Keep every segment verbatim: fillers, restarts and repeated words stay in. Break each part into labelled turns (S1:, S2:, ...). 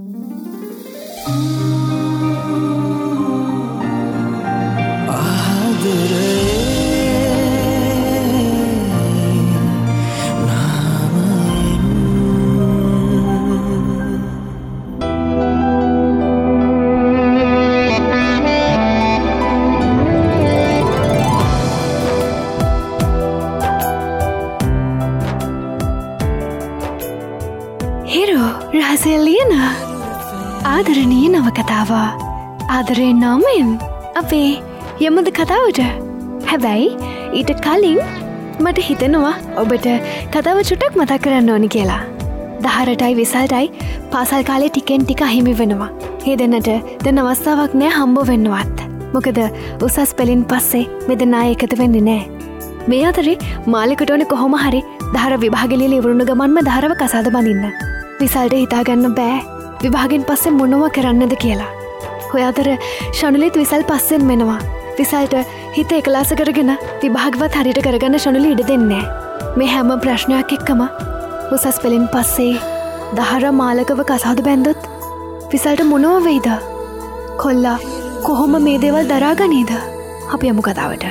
S1: ආදරණීය නවකතාව ආදරේ නාමයෙන් අපේ යමුද කතාවට. හැබැයි ඊට කලින් මට හිතෙනවා ඔබට කතාව චුට්ටක් මතක් කරන්න ඕනි කියලා. දහරටයි විසල්ටයි පාසල් කාලේ ටිකෙන් ටික අහිමි වෙනවා. ඒ දෙන්නට දැන් අවස්ථාවක් නෑ හම්බ වෙන්නවත්. මොකද උසස් පෙළින් පස්සේ මේ දෙන්නා එකතු වෙන්නේ නෑ. මේ අතරේ මාලිකට ඕනේ කොහොම හරි දහර විභාගෙ ලියලා ඉවරුණු ගමන්ම දහරව කසාද බඳින්න. විසල්ට හිතා ගන්න බෑ විභාගෙන් පස්සේ මොනවා කරන්නද කියලා. ඔය අතර ශනුලිත් විසල් පස්සෙන් මෙනවා. විසල්ට හිත එකලාස කරගෙන විභාගවත් හරියට කරගන්න ශනුලි ඉඩ දෙන්නේ නැහැ. මේ හැම ප්‍රශ්නයක් එක්කම උසස් පෙළින් පස්සේ දහර මාලකව කසාද බැන්දොත් විසල්ට මොනවා වෙයිද? කොල්ලා කොහොම මේ දේවල් දරාගනීද? අපි යමු කතාවට.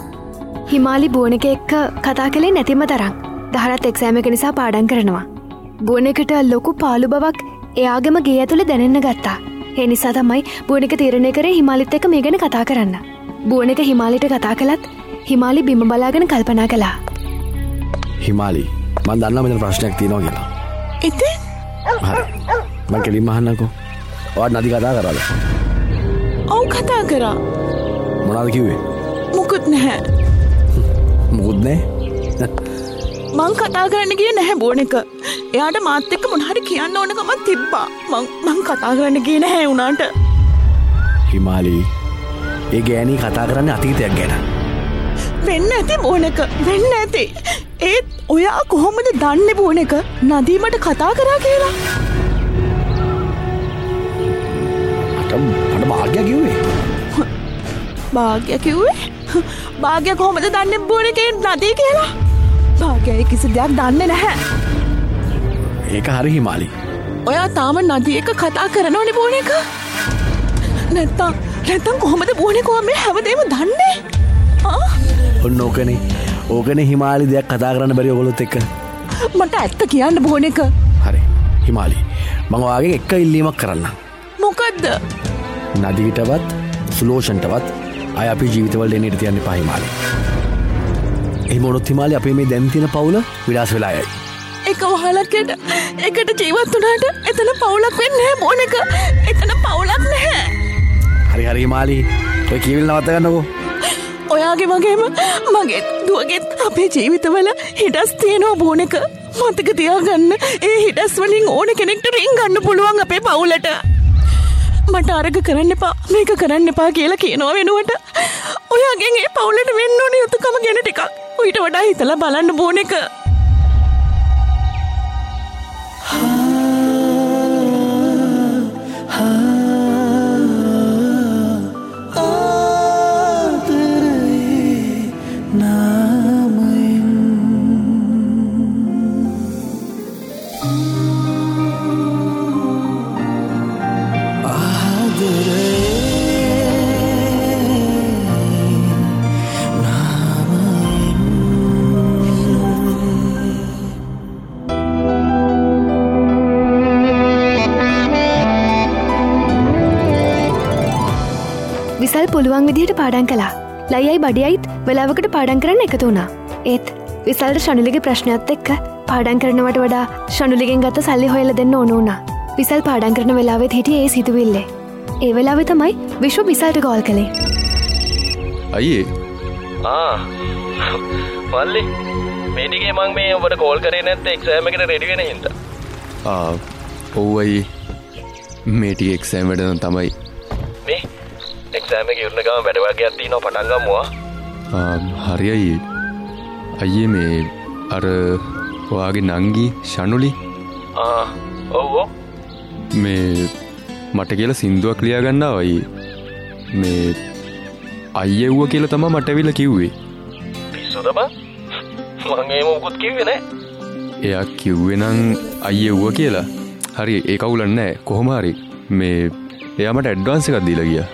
S1: හිමාලි බෝනික එක්ක කතා කළේ නැතිම තරම්. දහරත් එක්සෑම් එක නිසා පාඩම් කරනවා. බෝනිකට ලොකු පාළු බවක් එයාගේම ගේ ඇතුලේ දැනෙන්න ගත්තා. ඒ නිසා තමයි බෝනික තීරණය කරේ හිමාලිත් එක්ක මේ ගැන කතා කරන්න. බෝනික හිමාලිට කතා කළත් හිමාලි බිම බලාගෙන කල්පනා කළා.
S2: හිමාලි මම දන්නවා මෙතන ප්‍රශ්නයක් තියෙනවා කියලා.
S3: ඉතින්?
S2: හරි. මම කෙලින්ම අහන්නකෝ. ඔයාලා නදි කතා කරාද?
S3: ඔව් කතා කරා.
S2: මොනවද කිව්වේ?
S3: මුකුත් නැහැ.
S2: මුකුත් නැහැ?
S3: මං කතා කරන්න ගියේ නැහැ බෝනික. එයාට මාත් එක්ක මොන හරි කියන්න ඕනකමක් තිබ්බා. මං මං කතා කරන්න ගියේ නැහැ උනාට.
S2: හිමාලි ඒ ගෑණි කතා කරන්නේ අතීතයක් ගැන.
S3: වෙන්න ඇති බෝනික වෙන්න ඇති. ඒත් ඔයා කොහොමද දන්නේ බෝනික නදීමට කතා කරා කියලා?
S2: අට අට භාග්‍ය කිව්වේ.
S3: භාග්‍ය කිව්වේ? භාග්‍ය කොහොමද දන්නේ බෝනිකේ නදී කියලා? භාග්‍යයි කිසි දෙයක් දන්නේ නැහැ.
S2: ඒක හරි හිමාලි.
S3: ඔයා තාම නදී එක කතා කරනවනේ බෝනික. නැත්තම් නැත්තම් කොහොමද බෝනික මේ හැමදේම දන්නේ? ආ
S2: ඔන්න ඕකනේ. ඕකනේ හිමාලි දෙයක් කතා කරන්න බැරි ඔයගොල්ලොත් එක්ක.
S3: මට ඇත්ත කියන්න බෝනික.
S2: හරි හිමාලි මම ඔයාගෙන් එක ඉල්ලීමක් කරන්නම්.
S3: මොකද්ද?
S2: නදීටවත් සුලෝෂන්ටවත් අය අපේ ජීවිතවල දෙන්න ඉඩ තියන්න එපා හිමාලි. එහෙම වුණොත් හිමාලි අපේ මේ දැන් තියෙන පවුල විනාශ වෙලා යයි.
S3: එක වහලකට එකට ජීවත් වුණාට එතන පවුලක් වෙන්නේ නැහැ බෝනික. එතන පවුලක් නැහැ.
S2: හරි හරි හිමාලි ඔය කීවිල නවත්ත ගන්නකෝ.
S3: ඔයාගේ වගේම මගේ දුවගෙත් අපේ ජීවිතවල හිඩස් තියෙනවා බෝනික. මතක තියාගන්න ඒ හිඩස් වලින් ඕන කෙනෙක්ට රින් ගන්න පුළුවන් අපේ පවුලට. මට අරග කරන්න එපා මේක කරන්න එපා කියලා කියනවා වෙනුවට ඔයාගෙන් ඒ පවුලට වෙන්න ඕනේ යුතුකම ගැන ටිකක් ඊට වඩා හිතලා බලන්න බෝනික.
S1: විසල් පුළුවන් විදිහට පාඩම් කළා. ලයියයි බඩියයිත් වෙලාවකට පාඩම් කරන්න එකතු වුණා. ඒත් විසල්ට ශනුලිගේ ප්‍රශ්නයත් එක්ක පාඩම් කරනවට වඩා ශනුලිගෙන් ගත්ත සල්ලි හොයලා දෙන්න ඕන වුණා. විසල් පාඩම් කරන වෙලාවෙත් හිටියේ ඒ සිතුවිල්ලේ. ඒ වෙලාවේ තමයි විශ්ව විසල්ට කෝල් කළේ.
S4: අයියේ. ආ. මල්ලි. මේ ටිකේ මම මේ ඔබට කෝල් කරේ නැත්නම් එක්සෑම් එකට රෙඩි වෙන හින්දා.
S5: ආ. ඔව් අයියේ. මේ ටික එක්සෑම් වැඩ නම් තමයි.
S4: මේ එක්සෑම් එක ඉවරන ගමන් වැඩ වර්ගයක් තියෙනවා පටන් ගමු ආ.
S5: ආ හරි අයියේ. අයියේ මේ අර ඔයාගේ නංගි ශනුලි
S4: ආ ඔව් ඔව්
S5: මේ මට කියලා සින්දුවක් ලියා ගන්නවා අයියේ. මේ අයියෙව්ව කියලා තමයි මට ඇවිල්ලා කිව්වේ.
S4: පිස්සුද බං? මං එහෙම මොකුත් කිව්වේ නෑ.
S5: එයා කිව්වේ නම් අයියෙව්ව කියලා. හරි ඒ කවුලක් නැහැ. කොහොම හරි මේ එයා මට ඇඩ්වාන්ස් එකක් දීලා ගියා.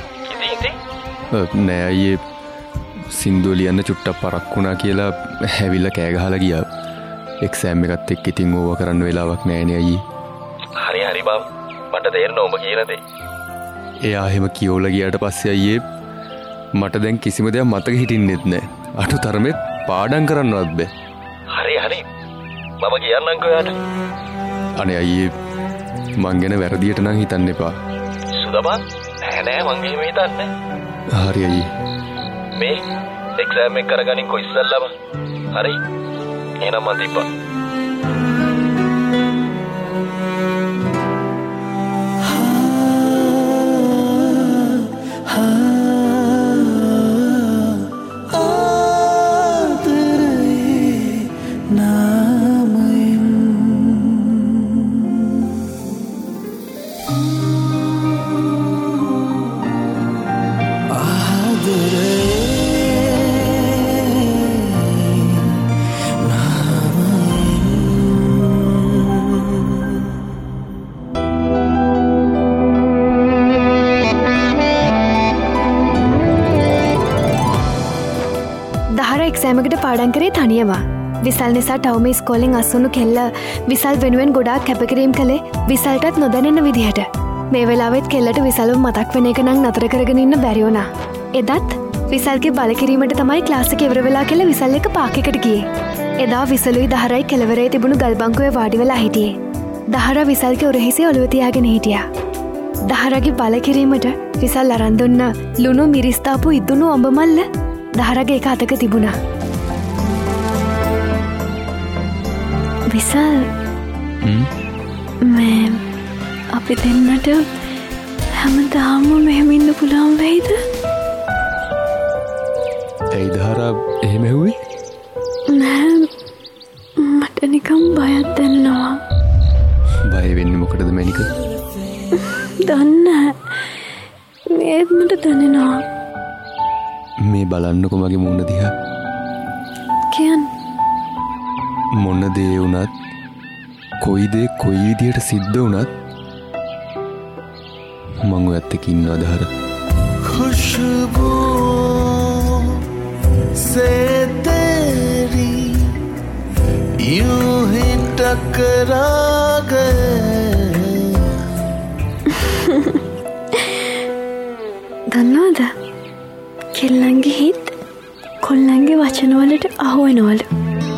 S5: නෑ අයියේ සින්දුව ලියන්න චුට්ටක් පරක් වුණා කියලා හැවිල්ලා කෑ ගහලා ගියා. එක්සෑම් එකත් එක්ක ඉතින් ඕවා කරන්න වෙලාවක් නෑනේ අයියේ.
S4: හරි හරි බම් මට තේරෙනවා ඔබ කියන දේ.
S5: එයා එහෙම කියවලා ගියාට පස්සේ අයියේ මට දැන් කිසිම දෙයක් මතක හිටින්නෙත් නෑ. අටු තරමේ පාඩම් කරන්නවත් බෑ.
S4: හරි හරි මම කියන්නම්කෝ යාට.
S5: අනේ අයියේ මං ගැන වැරදියට නම් හිතන්න එපා.
S4: සුදබන් නෑ නෑ මං එහෙම හිතන්නේ.
S5: හරි අයියේ.
S4: මේ එක්සෑම් එක කරගනින් කො ඉස්සල්ලාම. හරි එහෙනම් මං තිබ්බා.
S1: එක්සෑමකට පාඩම් කරේ තනියම. විසල් නිසා ටවුම ඉස්කෝලෙන් අස්සුණු කෙල්ල විසල් වෙනුවෙන් ගොඩාක් කැපකිරීම් කළේ විසල්ටත් නොදැනෙන විදිහට. මේ වෙලාවෙත් කෙල්ලට විසලව මතක් වෙන එක නම් නතර කරගෙන ඉන්න බැරි වුණා. එදත් විසල්ගේ බලකිරීමට තමයි ක්ලාස් එක ඉවර වෙලා කියලා විසල් එක පාක් එකට ගියේ. එදා විසලුයි දහරයි කෙළවරේ තිබුණු ගල්බංකුවේ වාඩි වෙලා හිටියේ. දහර විසල්ගේ උරහිසේ ඔළුව තියාගෙන හිටියා. දහරගේ බලකිරීමට විසල් අරන් දුන්න ලුණු මිරිස් දාපු ඉදුණු අඹ මල්ල දහරගේ එක අතක තිබුණා. විසල් මේ අපි දෙන්නට හැමදාම මෙහෙම ඉන්න පුළුවන් වෙයිද?
S5: ඇයි දහරා එහෙම ඇහුවේ?
S1: නෑ මට නිකන් බයක් දැනෙනවා.
S5: බය වෙන්නේ මොකටද මැනික?
S1: දන්නේ නෑ මට දැනෙනවා.
S5: මේ බලන්නකො මගේ මුණ දිහා.
S1: කියන්නේ
S5: මොන දේ වුණත් කොයි දේ කොයි විදියට සිද්ධ වුණත් මං ඔයත් එක්ක ඉන්නවා දහර.
S6: खुशबू से तेरी यूं ही टकरा गए.
S1: දන්නවද කෙල්ලන්ගේ හිත් කොල්ලන්ගේ වචනවලට අහුවෙනවලු.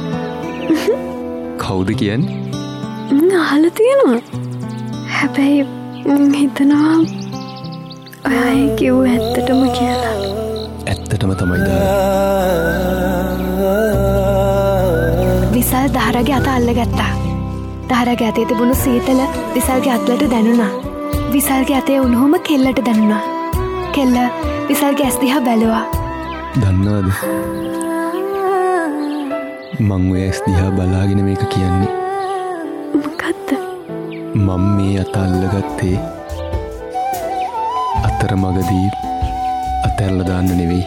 S5: කවුද කියන්නේ?
S1: අහලා තියෙනවා. හැබැයි මං හිතනවා ඔයා කිව්ව ඇත්තටම කියලා.
S5: ඇත්තටම තමයි දහර.
S1: විසල් දහරගේ අත අල්ලගත්තා. දහරගේ අතේ තිබුණු සීතල විසල්ගේ අත්ලට දැනුණා. විසල්ගේ අතේ උණුහුම කෙල්ලට දැනුණා. කෙල්ල විසල්ගේ ඇස් දිහා බැලුවා.
S5: දන්නවද මං ඔය ඇස් දිහා බලාගෙන මේක කියන්නේ.
S1: මොකද්ද?
S5: මම මේ අත අල්ලගත්තේ අතරමඟදී අතැරලා දාන්න නෙවෙයි.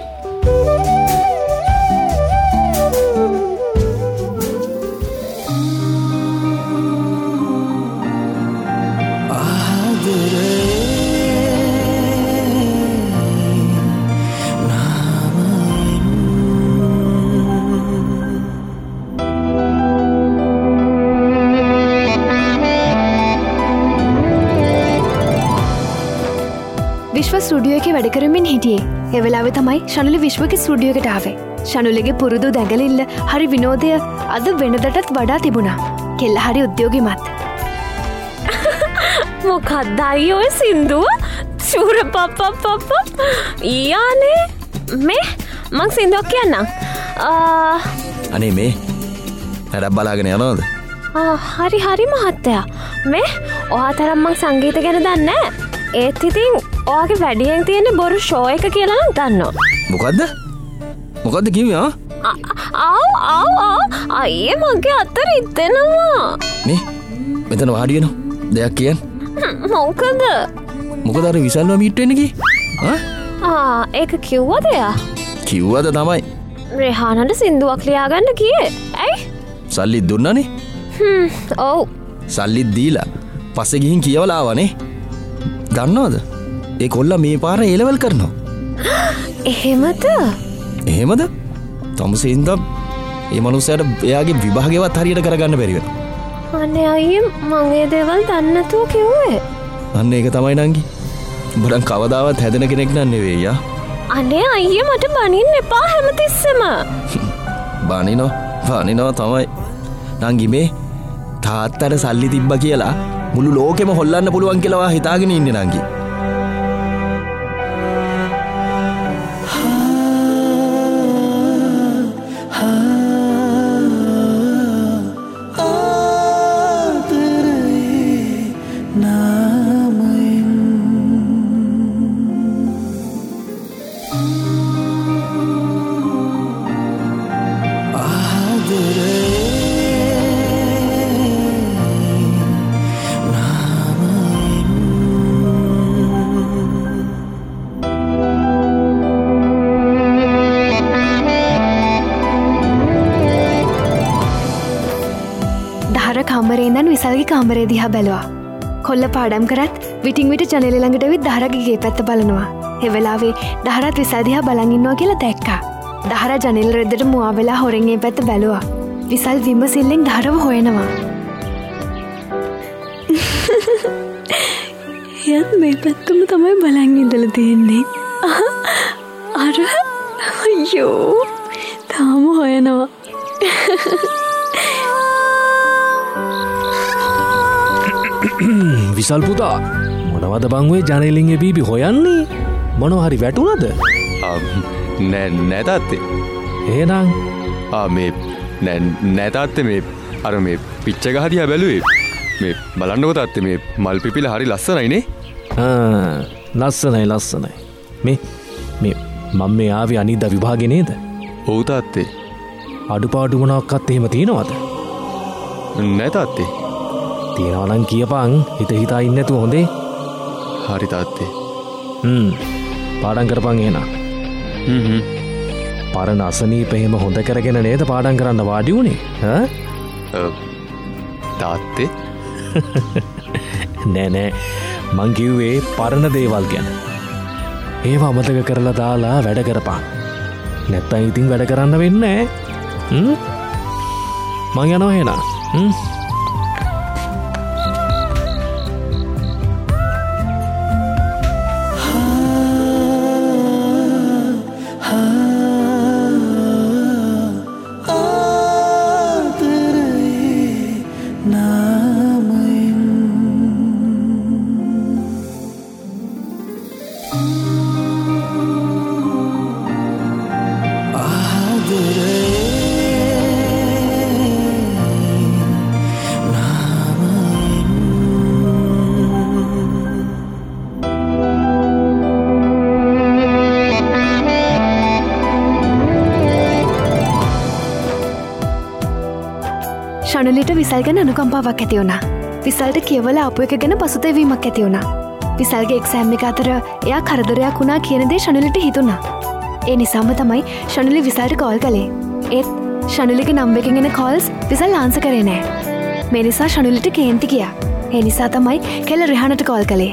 S1: විශ්ව ස්ටුඩියෝ එකේ වැඩ කරමින් හිටියේ. ඒ වෙලාවේ තමයි ශනුලි විශ්වගේ ස්ටුඩියෝ එකට ආවේ. ශනුලිගේ පුරුදු දැඟලිල්ල හරි විනෝදය අද වෙනදටත් වඩා තිබුණා. කෙල්ල හරි උද්‍යෝගිමත්.
S7: මොකක්ද අයියෝ ඔය සින්දුව? ෂූර පප්ප පප්ප ඊයානේ මේ මං සින්දුවක් කියන්නම්.
S4: අනේ මේ වැඩක් බලාගෙන යනවද?
S7: හරි හරි මහත්තයා. මේ ඔයා තරම් මං සංගීත ගැන දන්නේ නැහැ. ඒත් ඉතින් ඔයාගේ වැඩියෙන් තියෙන බොරු ෂෝ එක කියලා නම් දන්නවා.
S4: මොකද්ද? මොකද්ද කිව්වේ ආ?
S7: ආව් ආව් ආව් අයියේ මගේ අත රිදෙනවා.
S4: මේ මෙතන වාඩි වෙනවා. දෙයක් කියන්න.
S7: මොකද?
S4: මොකද අර විසල්ව මීට් වෙන්න ගියේ? ආ?
S7: ආ ඒක කිව්වද යා?
S4: කිව්වද තමයි.
S7: රෙහානට සින්දුවක් ලියාගන්න කියේ. ඇයි?
S4: සල්ලි දුන්නානේ.
S7: හ්ම් ඔව්.
S4: සල්ලි දීලා පස්සේ ගිහින් කියවලා ආවනේ. දන්නවද? ඒ කොල්ලා මේ පාර A level කරනවා.
S7: එහෙමද?
S4: එහෙමද? තමුසෙන්ද ඒ මනුස්සයාට එයාගේ විභාගයවත් හරියට කරගන්න බැරි වෙනවා.
S7: අනේ අයියේ මං ඒ දේවල් දන්නේ නැතුව කිව්වේ.
S4: අන්න ඒක තමයි නංගි. උඹලන් කවදාවත් හැදෙන කෙනෙක් නන් නෙවෙයි යා.
S7: අනේ අයියේ මට බනින්න එපා හැමතිස්සෙම.
S4: බනිනෝ බනිනෝ තමයි. නංගි මේ තාත්තට සල්ලි තිබ්බ කියලා මුළු ලෝකෙම හොල්ලන්න පුළුවන් කියලා වා හිතාගෙන ඉන්නේ නංගි.
S1: කාමරේඳන් විසල්ගේ කාමරේ දිහා බැලුවා. කොල්ල පාඩම් කරත් විටින් විට ජනෙල ළඟට විත් දහරගේ පැත්ත බලනවා. ඒ වෙලාවේ දහරත් විසල් දිහා බලන් ඉන්නවා කියලා දැක්කා. දහර ජනෙල රෙද්දට මුවා වෙලා හොරෙන් ඒ පැත්ත බැලුවා. විසල් විමසිල්ලෙන් දහරව හොයනවා. එයත් මේ පැත්තම තමයි බලන් ඉඳලා තියෙන්නේ. අර අයියෝ තාම හොයනවා.
S2: විසල් පුතා මොනවද බංවේ ජනලින් එබීබි හොයන්නේ? මොනවා හරි වැටුණද?
S5: නෑ නෑ තාත්තේ.
S2: එහෙනම්
S5: ආ මේ නෑ නෑ තාත්තේ මේ අර මේ පිච්ච ගහ දිහා බැලුවේ. මේ බලන්නකෝ තාත්තේ මේ මල් පිපිලා හරි ලස්සනයිනේ.
S2: ආ ලස්සනයි ලස්සනයි. මේ මේ මම මේ ආවේ අනිද්දා විභාගේ නේද?
S5: ඔව් තාත්තේ.
S2: අඩුපාඩු මොනක්වත් එහෙම තියෙනවද?
S5: නෑ තාත්තේ.
S2: තියෙනවා නම් කියපන් හිත හිතා ඉන්නේ නැතුව හොඳේ.
S5: හරි තාත්තේ.
S2: හ්ම් පාඩම් කරපන් එහෙනම්.
S5: හ්ම් හ්ම්.
S2: පරණ අසනීප එහෙම හොඳ කරගෙන නේද පාඩම් කරන්න වාඩි උනේ? ඈ?
S5: තාත්තේ
S2: නෑ නෑ මං කිව්වේ පරණ දේවල් ගැන. ඒවා අමතක කරලා දාලා වැඩ කරපන්. නැත්තම් ඉතින් වැඩ කරන්න වෙන්නේ නෑ. හ්ම් මං යනවා එහෙනම්. හ්ම්
S1: ශනුලිට විසල් ගැන අනුකම්පාවක් ඇති වුණා. විසල්ට කියවලා ආපු එක ගැන පසුතැවීමක් ඇති වුණා. විසල්ගේ එක්සෑම් එක අතර එයා කරදරයක් වුණා කියන දේ ශනුලිට හිතුණා. ඒ නිසාම තමයි ශනුලි විසල්ට කෝල් කළේ. ඒත් ශනුලිගේ නම්බර් එකෙන් එන කෝල්ස් විසල් ආන්සර් කරේ නෑ. මේ නිසා ශනුලිට කේන්ති ගියා. ඒ නිසා තමයි කෙල රෙහානට කෝල් කළේ.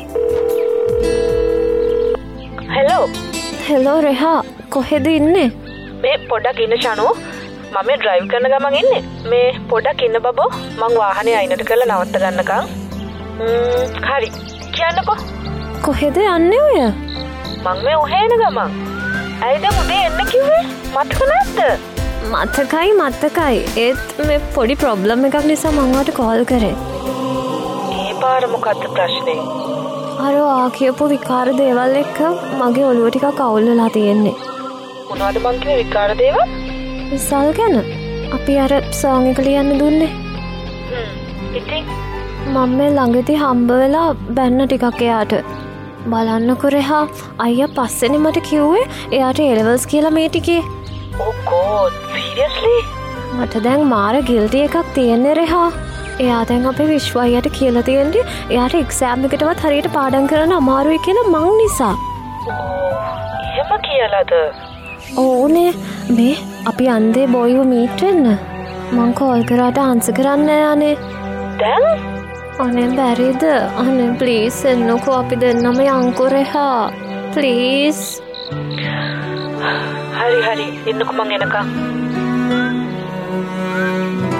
S7: හෙලෝ හෙලෝ රෙහා කොහෙද ඉන්නේ?
S3: මේ පොඩක් ඉන්න ශනු. මම ඩ්‍රයිව් කරන ගමන් ඉන්නේ. මේ පොඩක් ඉන්න බබෝ. මං වාහනේ අයිනට කරලා නවත්ත ගන්නකම්. ම්ම් හරි. කියන්නකෝ.
S7: කොහෙද යන්නේ ඔය?
S3: මං මේ ඔහේ එන ගමන්. ඇයිද උදේ එන්න කිව්වේ? මතක නැද්ද?
S7: මතකයි මතකයි. ඒත් මේ පොඩි ප්‍රොබ්ලම් එකක් නිසා මං ඔයාලට කෝල් කරේ.
S3: ඒ පාර මොකක්ද ප්‍රශ්නේ?
S7: අර ආ කියපු විකාර දේවල් එක්ක මගේ ඔළුව ටිකක් අවුල් වෙලා තියෙන්නේ.
S3: මොනවද මං කිව්වේ විකාර දේවල්?
S7: විසල් ගැන අපි අර සෝං එක ලියන්න දුන්නේ.
S3: හ්ම් ඉතින්
S7: මම මේ ළඟදී හම්බ වෙලා බැන්න ටිකක් එයාට. බලන්නකෝ රෙහා අයියා පස්සේනේ මට කිව්වේ එයාට A levels කියලා මේ ටිකේ.
S3: Oh god seriously?
S7: මට දැන් මාර ගිල්ටි එකක් තියෙන්නේ රෙහා. එයා දැන් අපේ විශ්ව අයියට කියලා තියෙන්නේ එයාට එක්සෑම් එකටවත් හරියට පාඩම් කරන්න අමාරුයි කියලා මං නිසා.
S3: ඕ එහෙම කියලාද?
S7: ඕනේ මේ අපි අන්දේ බොයිව මීට් වෙන්න. මං කෝල් කරාට ආන්සර් කරන්න නෑනේ.
S3: දැන්
S7: අනේ බැරිද? අනේ ප්ලීස් එන්නකෝ අපි දෙන්නම යන්කෝ රෙහා. ප්ලීස්.
S3: හරි හරි එන්නකෝ මං එනකම්.